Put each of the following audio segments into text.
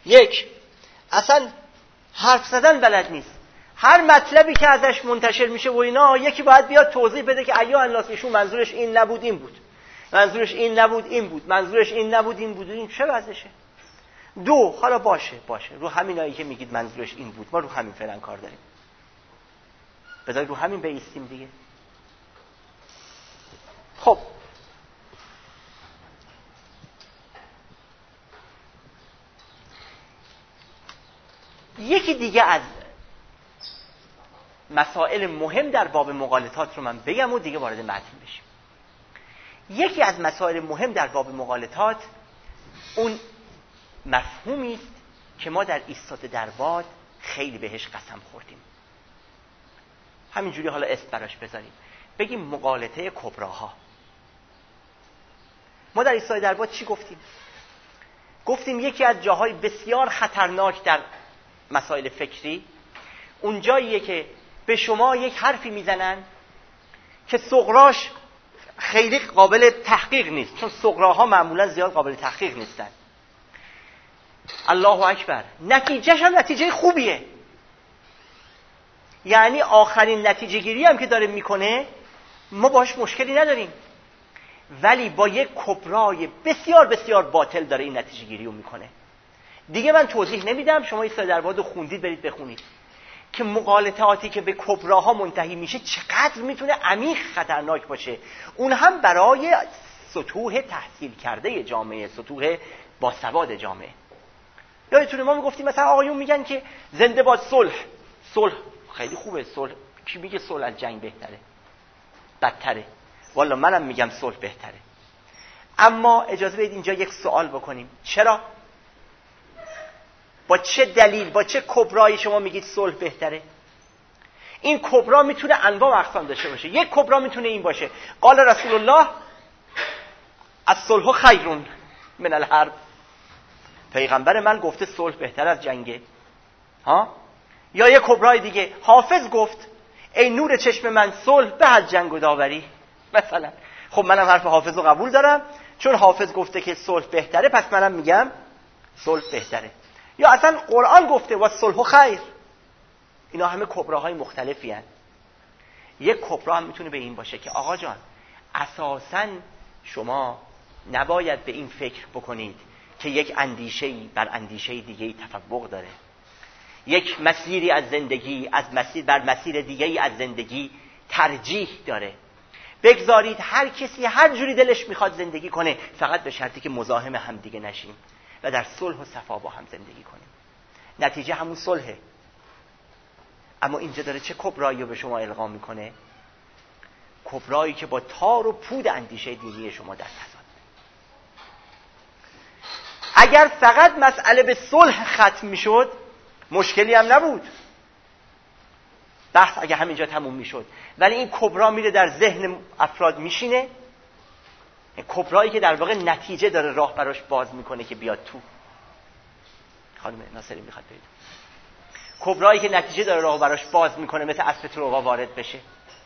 یک، اصلا حرف زدن بلد نیست. هر مطلبی که ازش منتشر میشه و اینا، یکی باید بیاد توضیح بده که ایها الناس ایشون منظورش این نبود این بود، منظورش این نبود این بود، منظورش این نبود این بود. این چه وضعشه؟ دو، حالا باشه رو همینایی که میگید منظورش این بود، ما رو همین فعلا کار داریم، بذار رو همین بایستیم دیگه. خب یکی دیگه از مسائل مهم در باب مغالطات رو من بگم و دیگه وارد متن بشیم. یکی از مسائل مهم در باب مغالطات اون مفهومی است که ما در ایستاده در باد خیلی بهش قسم خوردیم. همینجوری حالا اسم براش بذاریم، بگیم مغالطه کبراها. ما در ایستاده در باد چی گفتیم؟ گفتیم یکی از جاهای بسیار خطرناک در مسائل فکری اون جاییه که به شما یک حرفی میزنن که صغراش خیلی قابل تحقیق نیست، چون صغراها معمولا زیاد قابل تحقیق نیستن. الله اکبر، نتیجهش هم نتیجه خوبیه، یعنی آخرین نتیجه گیری هم که داره میکنه ما باش مشکلی نداریم، ولی با یک کبرای بسیار بسیار باطل داره این نتیجه گیری رو میکنه. دیگه من توضیح نمیدم، شما ایستاده در باد خوندید، برید بخونید که مغالطاتی که به کبراها منتهی میشه چقدر میتونه عمیق خطرناک باشه، اون هم برای سطوح تحصیل کرده جامعه، سطوح باسواد جامعه. یادتونه ما میگفتیم مثلا آقایون میگن که زنده باد صلح. صلح خیلی خوبه، صلح کی میگه صلح از جنگ بهتره؟ بدتره. والا منم میگم صلح بهتره. اما اجازه بدید اینجا یک سوال بکنیم، چرا؟ با چه دلیل، با چه کبرایی شما میگید صلح بهتره؟ این کبرا میتونه انواع و اقسام داشته باشه. یک کبرا میتونه این باشه، قال رسول الله الصلح خیر من الحرب، پیغمبر من گفته صلح بهتر از جنگه. ها؟ یا یک کبرای دیگه، حافظ گفت ای نور چشم من صلح به از جنگ و داوری مثلا. خب منم حرف حافظ رو قبول دارم، چون حافظ گفته که صلح بهتره، پس منم میگم صلح بهتره. یا اصلا قرآن گفته و صلح خیر. اینا همه کبراهای مختلفی هستند. یک کبرا هم میتونه به این باشه که آقا جان اساساً شما نباید به این فکر بکنید که یک اندیشه‌ای بر اندیشه دیگه‌ای تفوق داره، یک مسیری از زندگی از مسیر بر مسیر دیگه‌ای از زندگی ترجیح داره. بگذارید هر کسی هر جوری دلش میخواد زندگی کنه، فقط به شرطی که مزاحم هم دیگه نشیم و در صلح و صفا با هم زندگی کنیم. نتیجه همون صلحه. اما اینجا داره چه کبرایی رو به شما القا میکنه؟ کبرایی که با تار و پود اندیشه دینی شما در تضاد. اگر فقط مسئله به صلح ختم میشد مشکلی هم نبود، بحث اگه همینجا تموم میشد، ولی این کبرا میره در ذهن افراد میشینه، این کبرایی که در واقع نتیجه داره راه براش باز میکنه که بیاد تو. خانم ناصری میخواد برید. کبرایی که نتیجه داره راه براش باز میکنه، مثل اسب تروغا وارد بشه.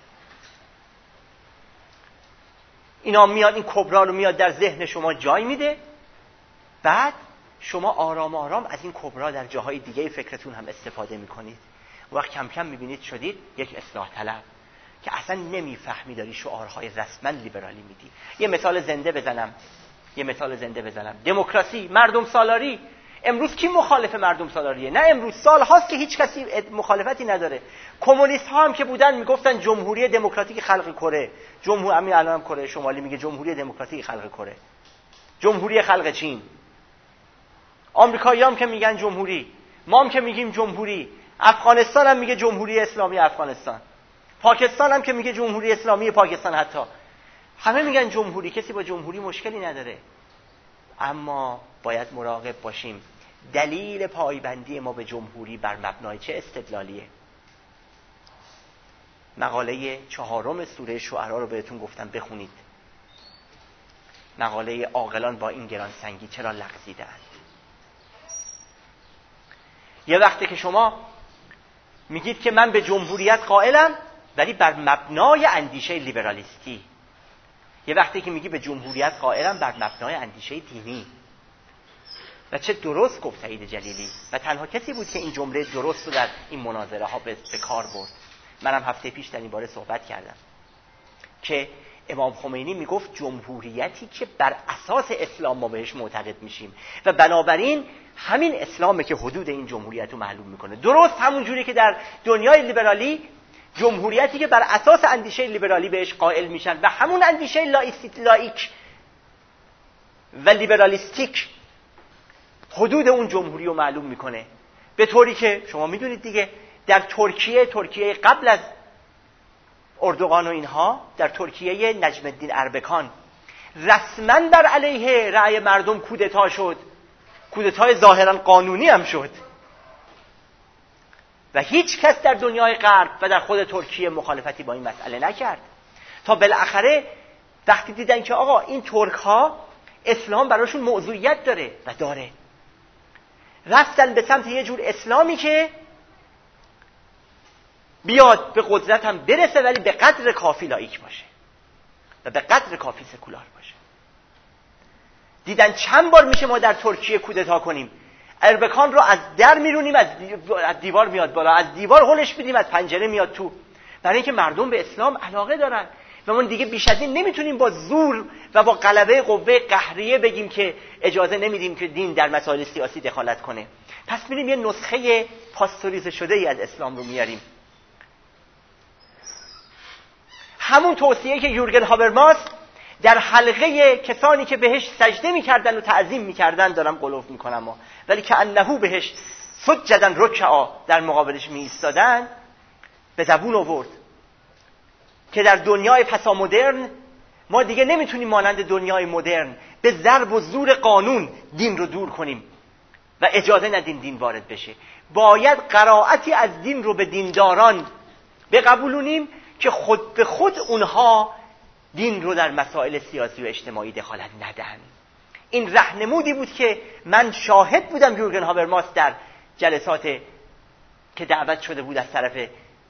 اینا میاد، این کبرا رو میاد در ذهن شما جای میده، بعد شما آرام آرام از این کبرا در جاهای دیگه فکرتون هم استفاده میکنید. وقت کم کم میبینید شدید یک اصلاح طلب که اصلا نمیفهمی داری شعارهای رسما لیبرالی میدی. یه مثال زنده بزنم. دموکراسی، مردم سالاری. امروز کی مخالف مردم سالاریه؟ نه امروز، سال هاست که هیچ کسی مخالفتی نداره. کمونیست ها هم که بودن میگفتن جمهوری دموکراتیک خلق کره. همین الان هم کره شمالی میگه جمهوری دموکراتیک خلق کره، جمهوری خلق چین. آمریکایی هم که میگن جمهوری، ما هم که میگیم جمهوری. افغانستان هم میگه جمهوری اسلامی افغانستان، پاکستان هم که میگه جمهوری اسلامی پاکستان. حتی همه میگن جمهوری، کسی با جمهوری مشکلی نداره. اما باید مراقب باشیم دلیل پایبندی ما به جمهوری بر مبنای چه استدلالیه. مقاله 4 سوره شعرا رو بهتون گفتم بخونید. مقاله عاقلان با این گرانسنگی چرا لغزیدند. یه وقتی که شما میگید که من به جمهوریت قائلم ولی بر مبنای اندیشه لیبرالیستی، یه وقتی که میگی به جمهوریت قائلم بر مبنای اندیشه دینی. و چه درست گفت سعید جلیلی و تنها کسی بود که این جمله درست رو در این مناظره ها به کار برد. منم هفته پیش در این باره صحبت کردم که امام خمینی میگفت جمهوریتی که بر اساس اسلام ما بهش معتقد میشیم و بنابراین همین اسلامه که حدود این جمهوریت رو معلوم میکنه. درست همون جوری که در دنیای لیبرالی جمهوریتی که بر اساس اندیشه لیبرالی بهش قائل میشن و همون اندیشه لایک و لیبرالیستیک حدود اون جمهوری رو معلوم میکنه. به طوری که شما میدونید دیگه در ترکیه قبل از اردوغان و اینها، در ترکیه نجم الدین اربکان رسما بر علیه رأی مردم کودتا شد. کودتای ظاهرا قانونی هم شد و هیچ کس در دنیای غرب و در خود ترکیه مخالفتی با این مسئله نکرد تا بالاخره وقتی دیدن که آقا این ترک ها اسلام براشون موضوعیت داره و داره، رفتن به سمت یه جور اسلامی که بیاد به قدرت هم برسه ولی به قدر کافی لایک باشه و به قدر کافی سکولار باشه. دیدن چند بار میشه ما در ترکیه کودتا کنیم، اربکان رو از در میرونیم، از دیوار میاد بالا، از دیوار هلش میدیم، از پنجره میاد تو، برای اینکه مردم به اسلام علاقه دارن و ما دیگه بیش از این نمیتونیم با زور و با غلبه قوه قهریه بگیم که اجازه نمیدیم که دین در مسائل سیاسی دخالت کنه. پس میریم یه نسخه پاستوریزه شده ای از اسلام رو میاریم. همون توصیه که یورگن هابرماس در حلقه کسانی که بهش سجده میکردن و تعظیم میکردن، دارم قلوف میکنم ولی که انهو بهش سجدن رکعا، در مقابلش میایستادن، به زبون آورد که در دنیای پسامدرن ما دیگه نمیتونیم مانند دنیای مدرن به ضرب و زور قانون دین رو دور کنیم و اجازه ندیم دین وارد بشه. باید قرائتی از دین رو به دینداران بقبولونیم که خود به خود اونها دین رو در مسائل سیاسی و اجتماعی دخالت ندن. این راهنمودی بود که من شاهد بودم یورگن هابرماس در جلسات که دعوت شده بود از طرف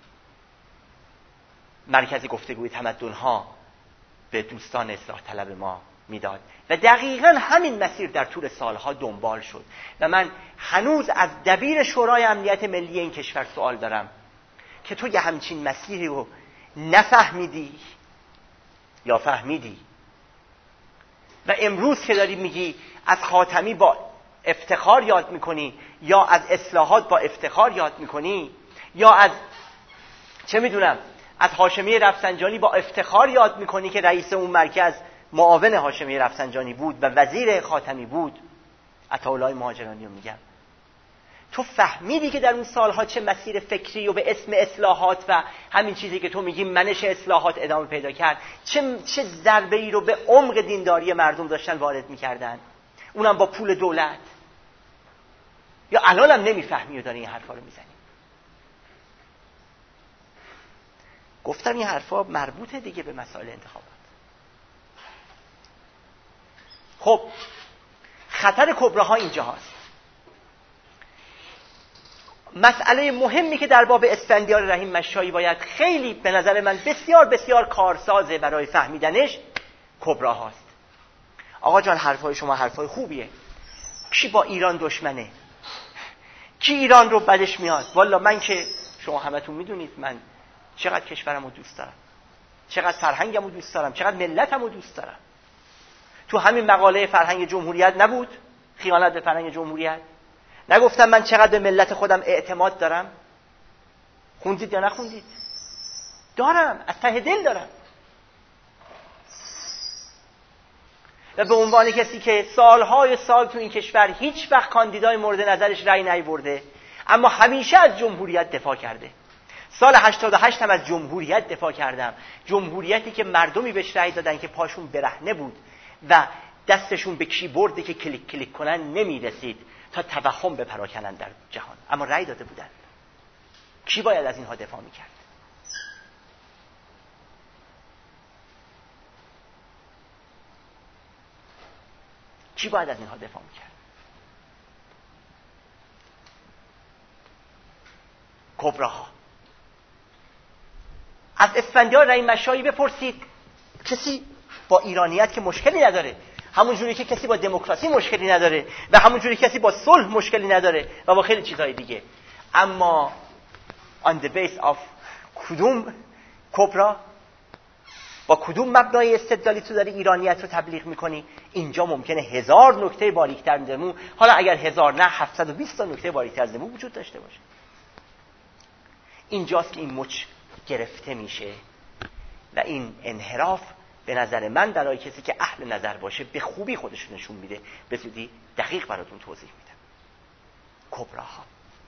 مرکز گفتگوی تمدن‌ها به دوستان اصلاح طلب ما میداد و دقیقاً همین مسیر در طول سالها دنبال شد و من هنوز از دبیر شورای امنیت ملی این کشور سوال دارم که تو یه همچین مسیری رو نفهمیدی یا فهمیدی و امروز که داری میگی از خاتمی با افتخار یاد میکنی یا از اصلاحات با افتخار یاد میکنی یا از چه میدونم از هاشمی رفسنجانی با افتخار یاد میکنی که رئیس اون مرکز معاون هاشمی رفسنجانی بود و وزیر خاتمی بود، عطاالله مهاجرانی رو میگم، تو فهمیدی که در اون سالها چه مسیر فکری و به اسم اصلاحات و همین چیزی که تو میگی منش اصلاحات ادامه پیدا کرد، چه ضربه‌ای رو به عمق دینداری مردم داشتن وارد میکردن، اونم با پول دولت؟ یا الانم نمیفهمی و داری این حرفا رو میزنی؟ گفتم این حرفا مربوطه دیگه به مسائل انتخابات. خب خطر کبراها اینجا هست. مسئله مهمی که در باب اسفندیار رحیم مشایی باید خیلی به نظر من بسیار بسیار کارسازه برای فهمیدنش، کبراهاست. آقا جان حرفای شما حرفای خوبیه، کی با ایران دشمنه، کی ایران رو بدش میاد؟ والا من که شما همتون میدونید من چقدر کشورم رو دوست دارم، چقدر فرهنگم رو دوست دارم، چقدر ملتم رو دوست دارم. تو همین مقاله فرهنگ جمهوریت نبود خیانت به فرهنگ جمهوریت؟ نگفتم من چقدر به ملت خودم اعتماد دارم؟ خوندید یا نخوندید؟ دارم، از ته دل دارم. و به عنوان کسی که سالهای سال تو این کشور هیچ وقت کاندیدای مورد نظرش رأی نیاورده اما همیشه از جمهوریت دفاع کرده، سال 88 هم از جمهوریت دفاع کردم، جمهوریتی که مردمی بهش رأی دادن که پاشون برهنه بود و دستشون به کیبوردی که کلیک کلیک کنن نمیرسید تا توهم بپراکنن در جهان، اما رأی داده بودن. کی باید از اینها دفاع میکرد؟ کی باید از اینها دفاع میکرد؟ کبراها. از اسفندیار رحیم مشایی بپرسید، کسی با ایرانیت که مشکلی نداره، همون جوری که کسی با دموکراسی مشکلی نداره و همون جوری کسی با صلح مشکلی نداره و با خیلی چیزهای دیگه. اما on the base of کدوم کبرا، با کدوم مبنای استدلالی تو داری ایرانیت رو تبلیغ میکنی؟ اینجا ممکنه 1000 نکته باریک‌تر نمو، حالا اگر 1000 نه 720 تا نکته باریک‌تر نمو وجود داشته باشه. اینجاست که این مچ گرفته میشه و این انحراف به نظر من برای کسی که اهل نظر باشه به خوبی خودش نشون میده. به زودی دقیق براتون توضیح میدم. کبراها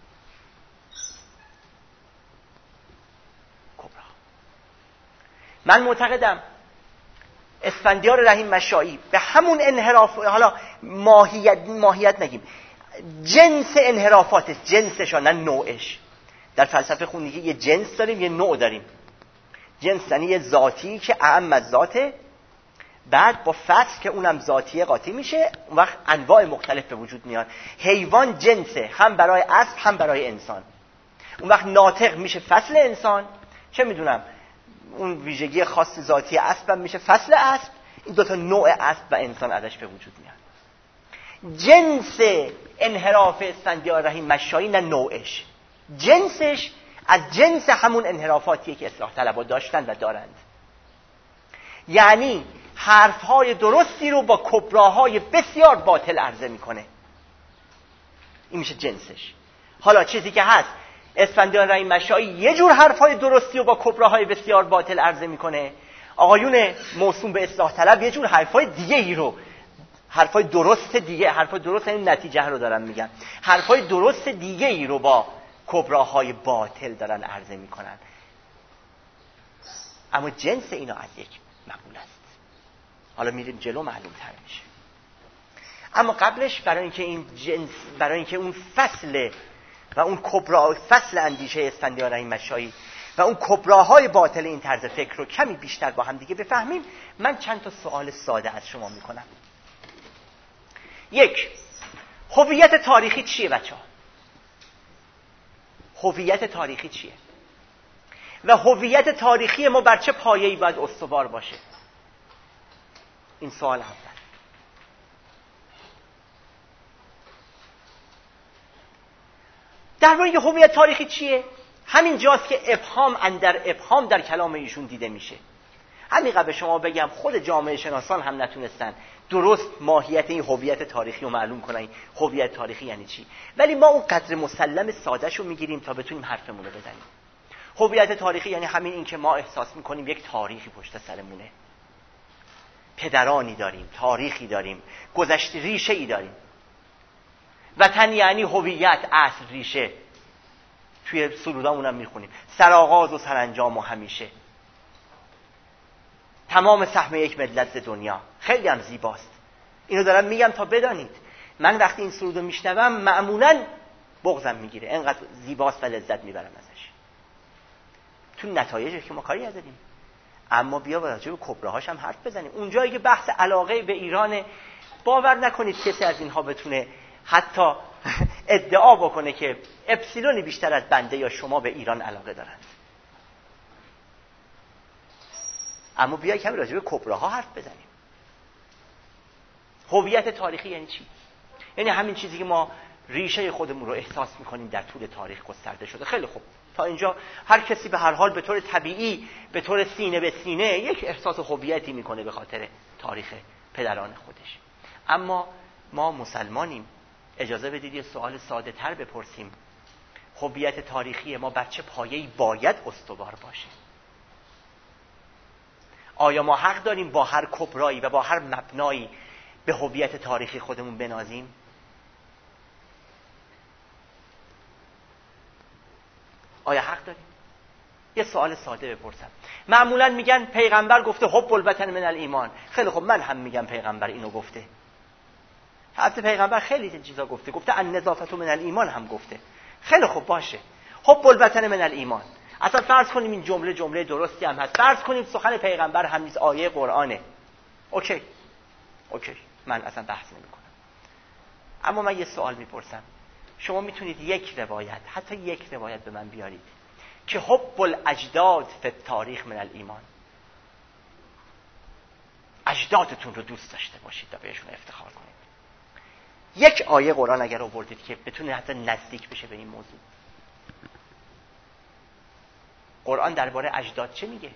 من معتقدم اسفندیار رحیم مشایی به همون انحراف، حالا ماهیت نگیم، جنس انحرافاتش، جنسش نه نوعش. در فلسفه خوندگی یه جنس داریم یه نوع داریم. جنس یعنی یه ذاتی که اعم از ذاته، بعد با فصل که اونم ذاتی قاطی میشه، اون وقت انواع مختلف به وجود میاد. حیوان جنسه، هم برای اسب هم برای انسان. اون وقت ناطق میشه فصل انسان، چه میدونم اون ویژگی خاص ذاتی اسب هم میشه فصل اسب. این دوتا نوع اسب و انسان ازش به وجود میاد. جنس انحراف اسفندیار رحیم مشایی نه نوعش، جنسش از جنس همون انحرافاتیه که اصلاح طلبها داشتن و دارند. یعنی حرفهای درستی رو با کبراهای بسیار باطل عرضه میکنه. این میشه جنسش. حالا چیزی که هست، اسفندیار رحیم مشایی یه جور حرفهای درستی رو با کبراهای بسیار باطل عرضه میکنه، آقایون موسوم به اصلاح طلب یه جور حرفهای دیگه ای رو، حرفهای درست دیگه، حرفهای درست این نتیجه رو دارن میگن، حرفهای درست دیگه ای رو با کبراهای باطل دارن عرضه میکنن. اما جنس اینا از یک مقوله است. حالا میریم جلو معلوم تر میشه. اما قبلش برای اینکه اون فصل و اون کبرا، فصل اندیشه اسفندیار رحیم مشایی و اون کبراهای باطل این طرز فکر رو کمی بیشتر با هم دیگه بفهمیم، من چند تا سوال ساده از شما میکنم. یک، هویت تاریخی چیه بچه‌ها؟ هویت تاریخی چیه؟ و هویت تاریخی ما بر چه پایه‌ای باید استوار باشه؟ این سوال اول. در مورد هویت تاریخی چیه؟ همین جاست که ابهام اندر ابهام در کلام ایشون دیده میشه. همین به شما بگم خود جامعه شناسان هم نتونستن درست ماهیت این هویت تاریخی رو معلوم کنن. هویت تاریخی یعنی چی؟ ولی ما اون قدر مسلم ساده‌شو رو میگیریم تا بتونیم حرفمون رو بزنیم. هویت تاریخی یعنی همین این که ما احساس میکنیم یک تاریخی پشت سرمونه، پدرانی داریم، تاریخی داریم، گذشته، ریشه‌ای داریم. وطن یعنی هویت، اصل، ریشه. توی سرودامون هم میخونیم سرآغاز و سرانجام و همیشه، تمام سهم یک ملت دنیا. خیلی هم زیباست. اینو دارم میگم تا بدانید من وقتی این سرودو میشنوم معمولاً بغضم میگیره، انقدر زیباست و لذت میبرم ازش. تو نتایجش که ما کاری نداریم، اما بیا راجع به کبراهاش هم حرف بزنیم. اونجایی که بحث علاقه به ایران، باور نکنید کسی از اینها بتونه حتی ادعا بکنه که اپسیلونی بیشتر از بنده یا شما به ایران علاقه دارند. اما بیایی کمی راجع به کبراها حرف بزنیم. هویت تاریخی یعنی چی؟ یعنی همین چیزی که ما ریشه خودمون رو احساس میکنیم در طول تاریخ گسترده شده. خیلی خوب، تا اینجا هر کسی به هر حال به طور طبیعی، به طور سینه به سینه یک احساس هویتی میکنه به خاطر تاریخ پدران خودش. اما ما مسلمانیم، اجازه بدید یه سوال ساده تر بپرسیم. هویت تاریخی ما بر چه پایه‌ای باید استوار باشه؟ آیا ما حق داریم با هر کبرایی و با هر مبنایی به هویت تاریخی خودمون بنازیم؟ آیا حق داریم؟ یه سوال ساده بپرسم. معمولا میگن پیغمبر گفته حب الوطن من الایمان. خیلی خب، من هم میگم پیغمبر اینو گفته. حتی پیغمبر خیلی چیزا گفته النظافة من الایمان هم گفته. خیلی خوب باشه، حب الوطن من الایمان. اصلا فرض کنیم این جمله درستی هم هست، فرض کنیم سخن پیغمبر هم نیست، آیه قرآنه. اوکی، من اصلا بحث نمی کنم. اما من یه سوال میپرسم. شما میتونید یک روایت، حتی یک روایت به من بیارید که حب الاجداد فی التاریخ من الایمان؟ اجدادتون رو دوست داشته باشید و بهشون افتخار کنید. یک آیه قرآن اگر آوردید که بتونه حتی نزدیک بشه به این موضوع. قرآن درباره اجداد چه میگه؟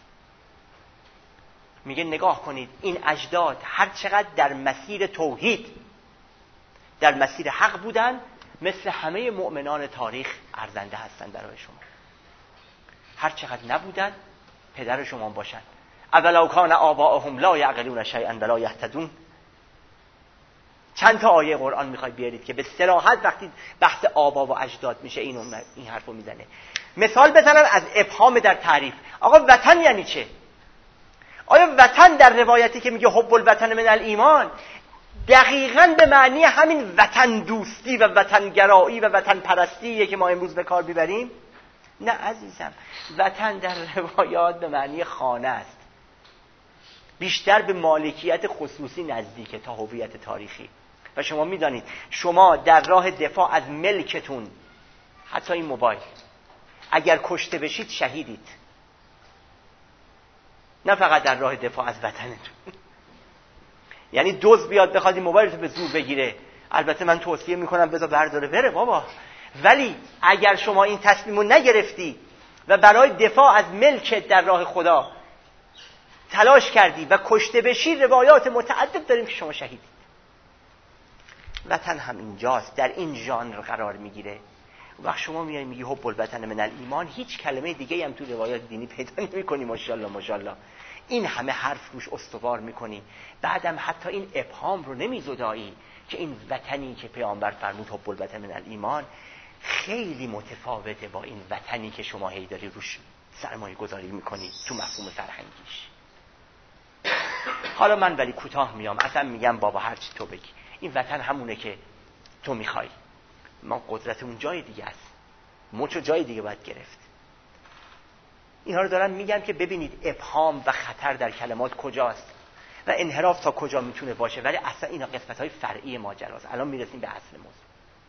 میگه نگاه کنید این اجداد هر چقدر در مسیر توحید در مسیر حق بودن، مثل همه مؤمنان تاریخ ارزنده هستند برای شما. هر چقدر نبودن، پدر شما باشن. اولو کان آباؤهم لا یعقلون شیئا ولا یهتدون. چند تا آیه قرآن میخوای بیارید که به صراحت وقتی بحث آبا و اجداد میشه این حرفو میزنه. مثال بزنم از ابهام در تعریف. آقا وطن یعنی چه؟ آیا وطن در روایتی که میگه حب الوطن من الایمان دقیقاً به معنی همین وطن دوستی و وطن گرایی و وطن پرستیه که ما امروز به کار میبریم؟ نه عزیزم، وطن در روایات به معنی خانه است، بیشتر به مالکیت خصوصی نزدیکه تا هویت تاریخی. و شما میدانید شما در راه دفاع از ملکتون، حتی این موبایل، اگر کشته بشید شهیدید، نه فقط در راه دفاع از وطنتون. یعنی دزد بیاد بخواد این موبایل رو به زور بگیره، البته من توصیه میکنم بذار برداره بره بابا، ولی اگر شما این تصمیم رو نگرفتی و برای دفاع از ملکت در راه خدا تلاش کردی و کشته بشی، روایات متعدد داریم که شما شهیدید. وطن هم اینجاست، در این ژانر قرار میگیره. وقت شما میای میگی حب الوطن من الایمان، هیچ کلمه دیگه هم تو روایات دینی پیدا نمی‌کنی. ماشاءالله ماشاءالله این همه حرف روش استوار می‌کنی، بعدم حتی این ابهام رو نمی‌زدایی که این وطنی که پیامبر فرمود حب الوطن من الایمان خیلی متفاوته با این وطنی که شما هی داری روش سرمایه گذاری می‌کنی تو مفهوم فرهنگیش. حالا من ولی کوتاه میام، اصلا میگم بابا هر چی تو بگی، این وطن همونه که تو می‌خوای. ما قدرتمون جای دیگه است، مچو جای دیگه باید گرفت. اینها رو دارم میگم که ببینید ابهام و خطر در کلمات کجاست و انحراف تا کجا میتونه باشه، ولی اصلا اینا قسمت‌های فرعی ماجراست. الان میرسیم به اصل موضوع.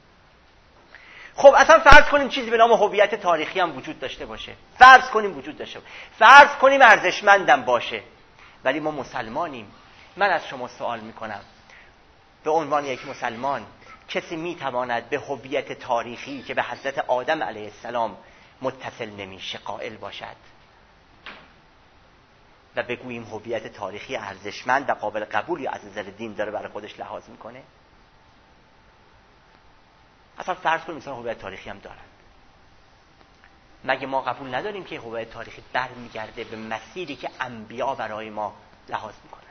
خب اصلا فرض کنیم چیزی به نام هویت تاریخی هم وجود داشته باشه، فرض کنیم وجود داشته باشه، فرض کنیم ارزشمندم باشه، ولی ما مسلمانیم. من از شما سوال میکنم، به عنوان یک مسلمان کسی میتواند به هویت تاریخی که به حضرت آدم علیه السلام متصل نمیشه قائل باشد و بگوییم هویت تاریخی ارزشمند و قابل قبولی از نظر دین داره برای خودش لحاظ میکنه؟ اصلا فرض کنیم مثلا هویت تاریخی هم دارن، مگه ما قبول نداریم که هویت تاریخی برمیگرده به مسیری که انبیا برای ما لحاظ میکنند؟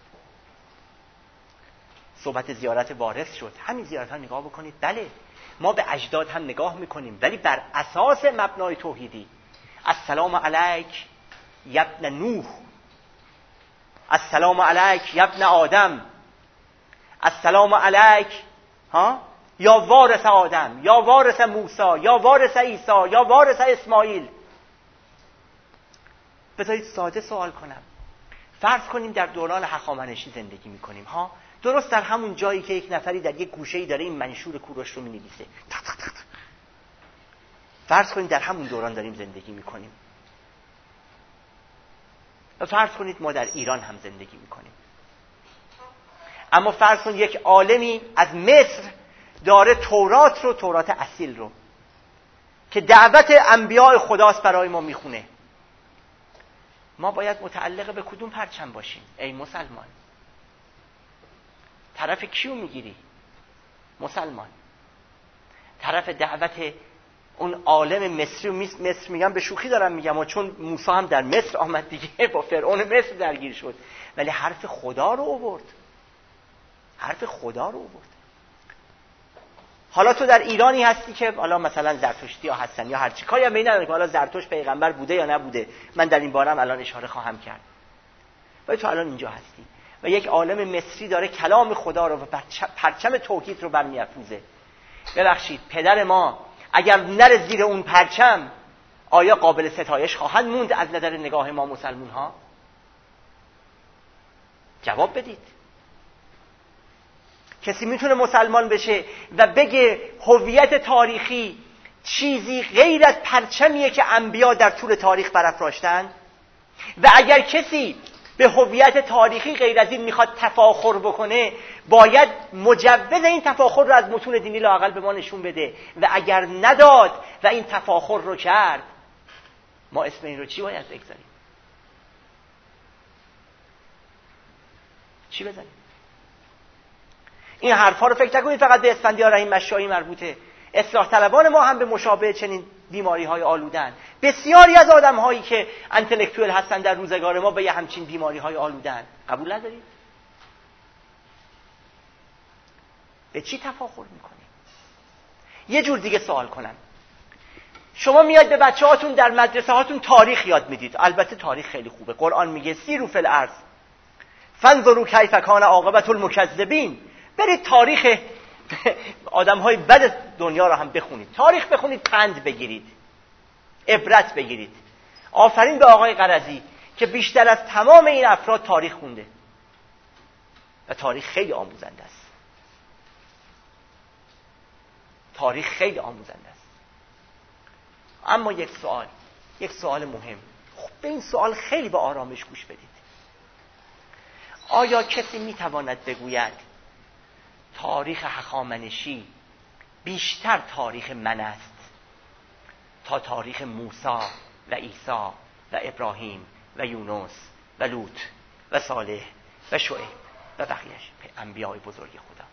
صحبت زیارت وارث شد، همین زیارت ها نگاه بکنید، بله ما به اجداد هم نگاه میکنیم، ولی بر اساس مبنای توحیدی. السلام علیک یبن نوح، السلام علیک یبن آدم، السلام علیک یا وارث آدم، یا وارث موسی، یا وارث عیسی، یا وارث اسماعیل. بذارید ساده سوال کنم، فرض کنیم در دوران هخامنشی زندگی میکنیم درست در همون جایی که یک نفری در یک گوشه‌ای داره این منشور کوروش رو می‌نویسه. فرض کنید در همون دوران داریم زندگی می‌کنیم. و فرض کنید ما در ایران هم زندگی می‌کنیم. اما فرض کنید یک عالمی از مصر داره تورات اصیل رو که دعوت انبیاء خداست برای ما میخونه. ما باید متعلق به کدوم پرچم باشیم ای مسلمان؟ طرف کیو میگیری؟ مسلمان. طرف دعوت اون عالم مصری، مصر میگم به شوخی دارم میگم چون موسی هم در مصر آمد دیگه، با فرعون مصر درگیر شد، ولی حرف خدا رو آورد. حرف خدا رو آورد. حالا تو در ایرانی هستی که حالا مثلا زرتشتی ها هستن یا هر چی، کاری هم به این نداره که حالا زرتشت پیغمبر بوده یا نبوده، من در این بارم الان اشاره خواهم کرد. ولی تو الان اینجا هستی و یک عالم مصری داره کلام خدا رو و پرچم توحید رو برمی‌افروزه. ببخشید پدر ما اگر نره زیر اون پرچم، آیا قابل ستایش خواهند موند از نظر نگاه ما مسلمان ها؟ جواب بدید. کسی میتونه مسلمان بشه و بگه هویت تاریخی چیزی غیر از پرچمیه که انبیا در طول تاریخ برافراشتند؟ و اگر کسی به هویت تاریخی غیر از این میخواد تفاخر بکنه، باید مجوز این تفاخر رو از متون دینی لااقل به ما نشون بده. و اگر نداد و این تفاخر رو کرد، ما اسم این رو چی باید بگذاریم؟ چی بزنیم؟ این حرفا رو فکر نکنید فقط به اسفندیار رحیم مشایی مربوطه. اصلاح طلبان ما هم به مشابه چنین بیماری‌های آلودن. بسیاری از آدم‌هایی که انتلکتوئل هستن در روزگار ما به یه همچین بیماری‌های آلودن. قبول ندارید؟ به چی تفاخر می‌کنید؟ یه جور دیگه سوال کنم. شما میاد به بچه‌هاتون در مدرسه هاتون تاریخ یاد میدید. البته تاریخ خیلی خوبه. قرآن میگه سیروا فی الارض فانظروا کیف کان عاقبة المکذبین. برید تاریخ آدم‌های بد دنیا رو هم بخونید. تاریخ بخونید، پند بگیرید، عبرت بگیرید. آفرین به آقای قرضی که بیشتر از تمام این افراد تاریخ خونده و تاریخ خیلی آموزنده است. تاریخ خیلی آموزنده است. اما یک سوال مهم. خب به این سوال خیلی با آرامش گوش بدید. آیا کسی میتواند بگوید تاریخ هخامنشی بیشتر تاریخ من است تا تاریخ موسی و عیسی و ابراهیم و یونس و لوط و صالح و شعیب و بقیه‌اش انبیاء بزرگ خدا؟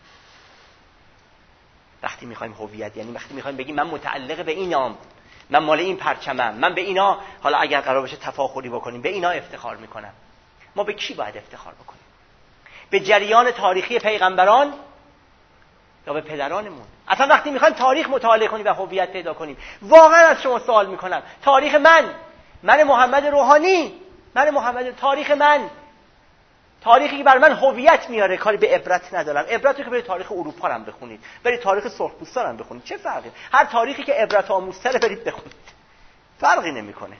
وقتی میخوایم هویت، یعنی وقتی میخوایم بگیم من متعلق به اینام، من مال این پرچمم، من به اینا، حالا اگر قرار باشه تفاخری بکنیم، به اینا افتخار میکنم. ما به کی باید افتخار بکنیم؟ به جریان تاریخی پیغمبران یا به پدرانمون؟ اصلا وقتی میخوایم تاریخ مطالعه کنیم و هویت پیدا کنیم، واقعا از شما سوال میکنم، تاریخ من محمد روحانی، تاریخی که بر من هویت میاره، کاری به عبرت ندارم. عبرت رو که برید تاریخ اروپا هم بخونید، برید تاریخ سرخپوستان هم بخونید، چه فرقی؟ هر تاریخی که عبرت آموزتره برید بخونید، فرقی نمیکنه.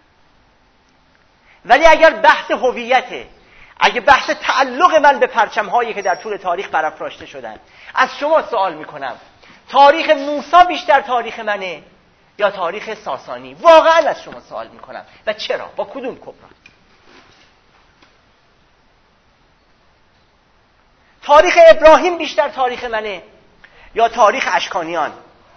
ولی اگر بحث هویته، اگه بحث تعلق من به پرچم‌هایی که در طول تاریخ برافراشته شدن، از شما سوال میکنم تاریخ موسی بیشتر تاریخ منه یا تاریخ ساسانی؟ واقعا از شما سوال میکنم. و چرا؟ با کدوم کبرا؟ تاریخ ابراهیم بیشتر تاریخ منه یا تاریخ اشکانیان؟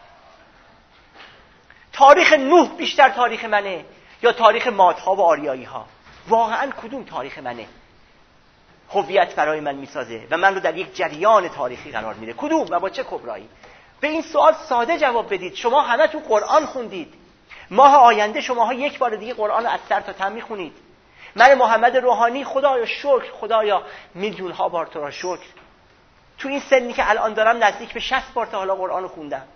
تاریخ نوح بیشتر تاریخ منه یا تاریخ مادها و آریایی ها؟ واقعا کدوم تاریخ منه هویت برای من میسازه و من رو در یک جریان تاریخی قرار میده؟ کدوم و با چه کبرایی؟ به این سوال ساده جواب بدید. شما همه تو قرآن خوندید. ماه آینده شماها یک بار دیگه قرآن از سر تا ته میخونید. من محمد روحانی، خدایا شکر، خدایا میلیون ها بار تو را شکر، تو این سنی که الان دارم نزدیک به 60 بار تا حالا قرآن رو خوندم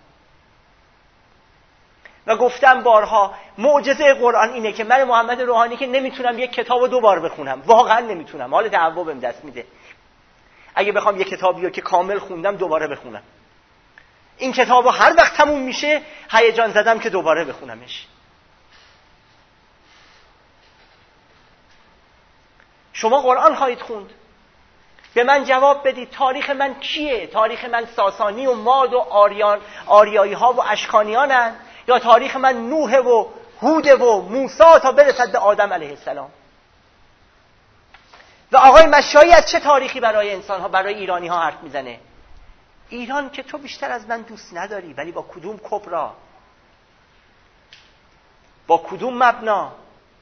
و گفتم بارها معجزه قرآن اینه که من محمد روحانی که نمیتونم یک کتاب رو 2 بار بخونم، واقعا نمیتونم، حال تعو بهم دست میده. اگه بخوام یک کتابی رو که کامل خوندم دوباره بخونم، این کتاب رو هر وقت تموم میشه هیجان زدم که دوباره بخونمش. شما قرآن خواهید خوند، به من جواب بدید تاریخ من کیه؟ تاریخ من ساسانی و ماد و آریایی ها و اشکانیانن یا تاریخ من نوح و هود و موسی تا برسد به آدم علیه السلام؟ و آقای مشایی از چه تاریخی برای انسان ها، برای ایرانی ها حرف میزنه؟ ایران که تو بیشتر از من دوست نداری، ولی با کدوم کبرا؟ با کدوم مبنا؟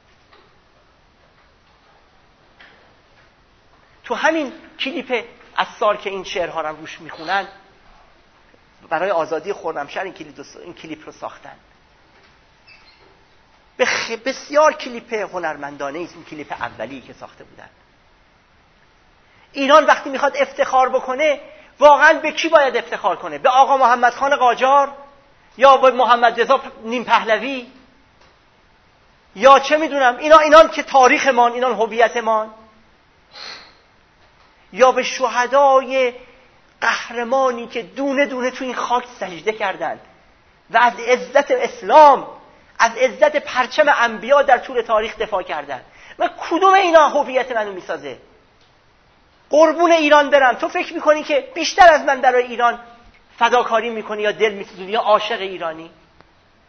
تو همین کلیپ اسار که این شعرها رو روش میخونن، برای آزادی خرمشهر این کلیپ رو ساختن. بسیار کلیپ هنرمندانه است این کلیپ اولی که ساخته بودن. ایران وقتی میخواد افتخار بکنه، واقعا به کی باید افتخار کنه؟ به آقا محمد خان قاجار یا به محمد رضا نیم پهلوی یا چه میدونم اینان که تاریخمان، اینان هویتمان، یا به شهدای قهرمانی که دونه دونه تو این خاک سجده کردند و از عزت اسلام، از عزت پرچم انبیا در طول تاریخ دفاع کردند؟ و کدوم اینا هویت منو میسازه؟ قربون ایران برم. تو فکر میکنی که بیشتر از من برای ایران فداکاری میکنی یا دل میسوزونی یا عاشق ایرانی؟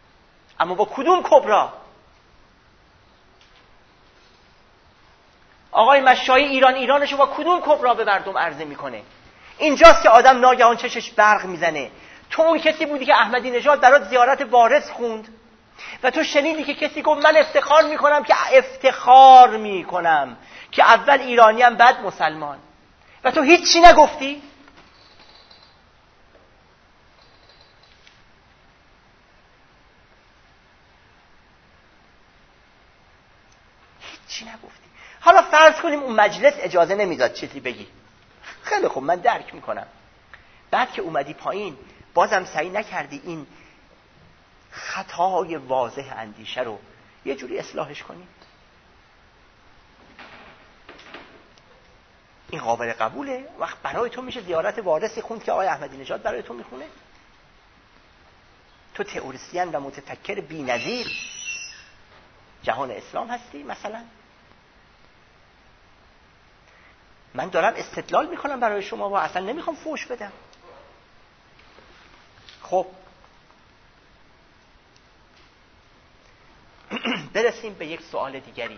اما با کدوم کبرا؟ آقای مشایی ایرانشو با کدوم کبرا به مردم عرضه میکنه؟ اینجاست که آدم ناگهان چشش برق میزنه. تو اون کسی بودی که احمدی نژاد برات زیارت وارث خوند و تو شنیدی که کسی گفت من افتخار میکنم که اول ایرانیم بعد مسلمان، و تو هیچی نگفتی؟ هیچی نگفتی. حالا فرض کنیم اون مجلس اجازه نمیداد چیزی بگی. خیلی خوب، من درک میکنم. بعد که اومدی پایین بازم سعی نکردی این خطای واضح اندیشه رو یه جوری اصلاحش کنی؟ این قابل قبوله؟ وقت برای تو میشه زیارت وارثی خوند که آقای احمدی نژاد برای تو میخونه؟ تو تئوریسین و متفکر بی‌نظیر جهان اسلام هستی مثلا؟ من دارم استدلال میکنم برای شما و اصلا نمیخوام فوش بدم. خب برسیم به یک سوال دیگری.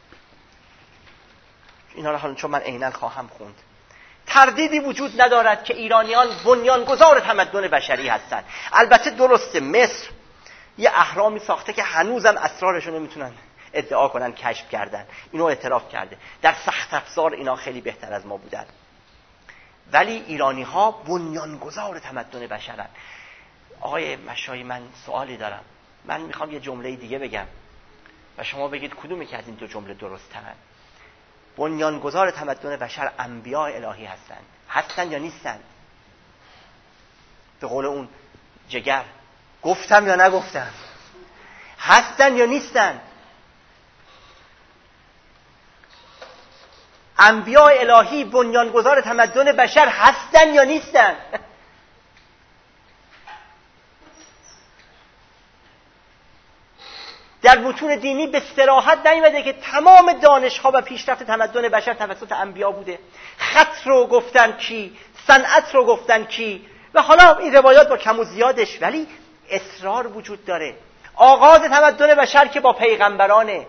اینا رو حالا چون من عیناً خواهم خوند. تردیدی وجود ندارد که ایرانیان بنیانگذار تمدن بشری هستند. البته درسته مصر یه اهرامی ساخته که هنوزم اسرارش رو نمیتونن ادعا کنن کشف کردن. اینو اعتراف کرده. در سخت افزار اینا خیلی بهتر از ما بودن. ولی ایرانی ها بنیانگذار تمدن بشرن. آقای مشایی من سوالی دارم. من میخوام یه جمله دیگه بگم و شما بگید کدومی که از این دو جمله درست ترن. بنیانگذار تمدن بشر انبیاء الهی هستن یا نیستن؟ به قول اون جگر گفتم یا نگفتم؟ هستن یا نیستن؟ انبیاء الهی بنیانگذار تمدن بشر هستن یا نیستن؟ در متون دینی به صراحت نیامده که تمام دانش‌ها و پیشرفت تمدن بشر توسط انبیا بوده. خط رو گفتن کی، صنعت رو گفتن کی، و حالا این روایات با کم و زیادش، ولی اصرار وجود داره. آغاز تمدن بشر که با پیغمبرانه،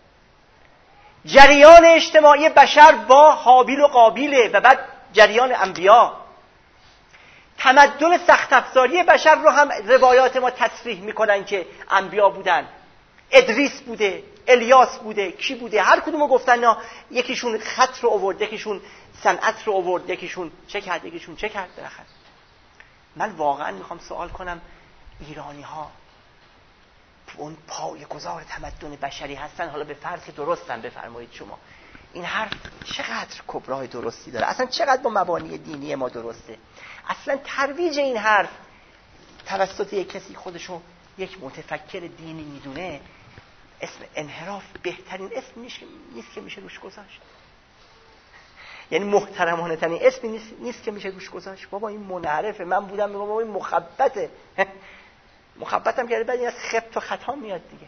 جریان اجتماعی بشر با هابیل و قابیله و بعد جریان انبیا. تمدن سخت افزاری بشر رو هم روایات ما تصریح میکنن که انبیا بودن. ادریس بوده، الیاس بوده، کی بوده، هر کدومو گفتن. نه یکیشون خط رو آورد، یکیشون صنعت رو آورد، یکیشون چه کرد، یکیشون چه کرد. بالاخره من واقعا میخوام سوال کنم، ایرانی ها اون پایه‌گذار تمدن بشری هستن؟ حالا به فرض که درستن، بفرمایید شما این حرف چقدر کبرای درستی داره؟ اصلا چقدر با مبانی دینی ما درسته؟ اصلا ترویج این حرف توسط یک کسی خودشو یک متفکر دینی میدونه اسم انحراف بهترین اسم نیست که میشه روش گذاشت. یعنی محترمانه ترین اسمی نیست که میشه روش گذاشت. بابا این منحرفه. من بودم میگم بابا این مخبطه. مخبطم کرده بعد این از خبط و خطا میاد دیگه.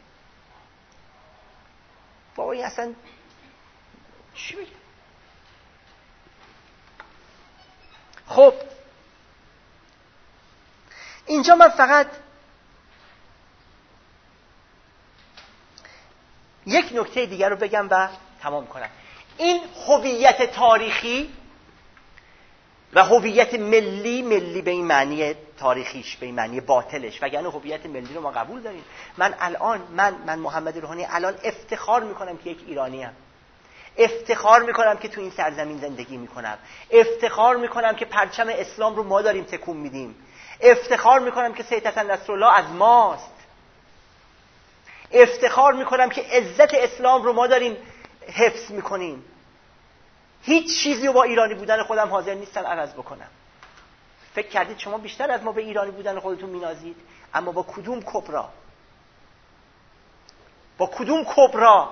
بابا این اصلا چی بگه؟ خب اینجا من فقط یک نکته دیگر رو بگم و تمام کنم. این هویت تاریخی و هویت ملی به این معنی تاریخیش، به این معنی باطلش، وگرنه هویت ملی رو ما قبول داریم. من الان من محمد روحانی الان افتخار میکنم که یک ایرانیم. افتخار میکنم که تو این سرزمین زندگی میکنم. افتخار میکنم که پرچم اسلام رو ما داریم تکون میدیم. افتخار میکنم که سید حسن نصرالله از ماست. افتخار میکنم که عزت اسلام رو ما داریم حفظ میکنیم. هیچ چیزی رو با ایرانی بودن خودم حاضر نیستم عوض بکنم. فکر کردید شما بیشتر از ما به ایرانی بودن خودتون مینازید؟ اما با کدوم کبرا؟ با کدوم کبرا؟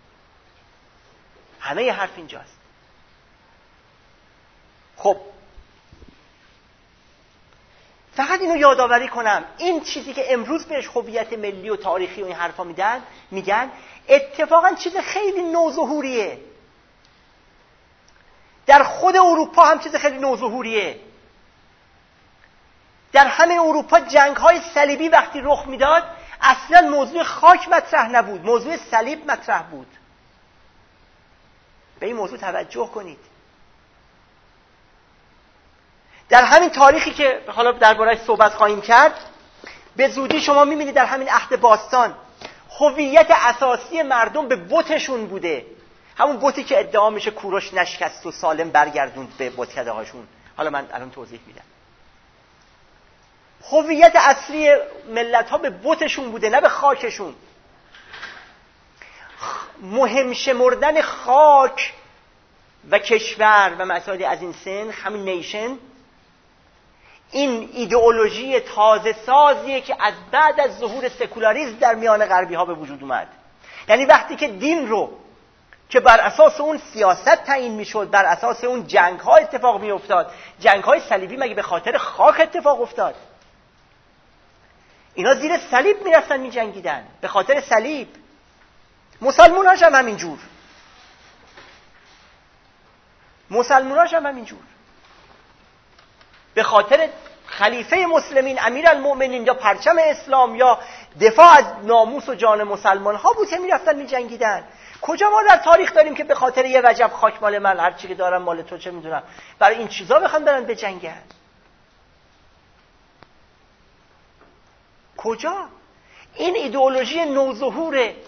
همه حرف اینجاست. خب فقط اینو یادآوری کنم، این چیزی که امروز بهش هویت ملی و تاریخی و این حرفا میگن اتفاقا چیز خیلی نوظهوریه. در خود اروپا هم چیز خیلی نوظهوریه. در همه اروپا جنگ‌های صلیبی وقتی رخ میداد اصلا موضوع خاک مطرح نبود، موضوع صلیب مطرح بود. به این موضوع توجه کنید. در همین تاریخی که حالا درباره‌اش صحبت خواهیم کرد، به زودی شما می‌بینید در همین عهد باستان هویت اساسی مردم به بتشون بوده، همون بتی که ادعا میشه کوروش نشکست و سالم برگردوند به بتکده هاشون. حالا من الان توضیح میدم. هویت اصلی ملت ها به بتشون بوده، نه به خاکشون. مهم شمردن خاک و کشور و مسائل از این سن، همین نیشن، این ایدئولوژی تازه سازیه که از بعد از ظهور سکولاریسم در میان غربی ها به وجود اومد. یعنی وقتی که دین رو که بر اساس اون سیاست تعیین میشد، بر اساس اون جنگ ها اتفاق می افتاد. جنگ های صلیبی مگه به خاطر خاک اتفاق افتاد؟ اینا زیر صلیب میرفتن می جنگیدن، به خاطر صلیب. مسلموناش هم همینجور، به خاطر خلیفه مسلمین، امیرالمؤمنین، یا پرچم اسلام، یا دفاع از ناموس و جان مسلمان ها بود که میرفتن می جنگیدن. کجا ما در تاریخ داریم که به خاطر یه وجب خاک مال من، هر چی که دارم مال تو، چه میدونم، برای این چیزا بخوام برن به جنگن؟ کجا؟ این ایدئولوژی نوظهوره